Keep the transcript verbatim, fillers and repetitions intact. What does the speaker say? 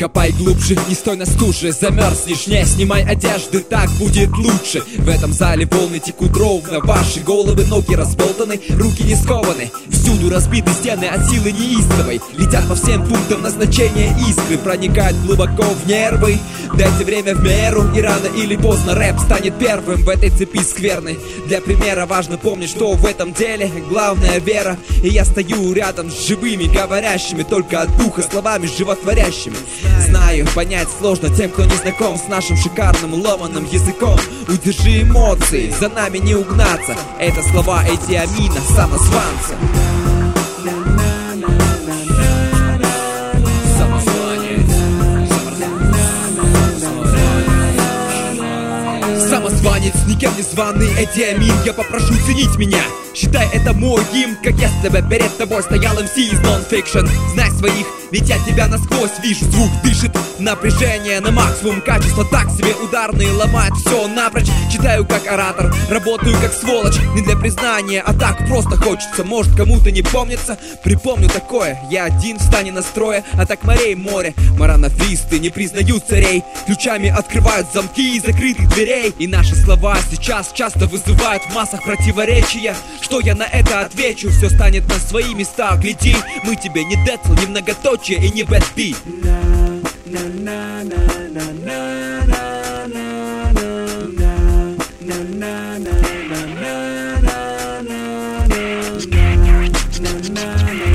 Копай глубже, не стой на стуже, замерзнешь, не снимай одежды, так будет лучше. В этом зале волны текут ровно, ваши головы, ноги разболтаны, руки не скованы. Всюду разбиты стены от силы неистовой, летят по всем пунктам назначения искры, проникают глубоко в нервы. Дайте время в меру, и рано или поздно рэп станет первым в этой цепи скверны. Для примера важно помнить, что в этом деле главная вера. И я стою рядом с живыми, говорящими только от духа словами животворящими. Знаю, понять сложно тем, кто не знаком с нашим шикарным ломаным языком. Удержи эмоции, за нами не угнаться. Это слова Эдди Амина, самозванца. Самозванец, никем не званый Эдди Амин, я попрошу ценить меня. Считай это мой гимн, как если бы перед тобой стоял эм си из нон-фикшн. Знай своих, ведь я тебя насквозь вижу. Звук дышит, напряжение на максимум, качество так себе ударные, ломает все напрочь. Читаю как оратор, работаю как сволочь, не для признания, а так просто хочется. Может кому-то не помнится, припомню такое. Я один в стане настроя, а так морей море. Маранофисты не признают царей, ключами открывают замки закрытых дверей. И наши слова сейчас часто вызывают в массах противоречия. Что я на это отвечу? Все станет на свои места, гляди. Мы тебе не Децл, не многоточие и не Бэт Би. Na na na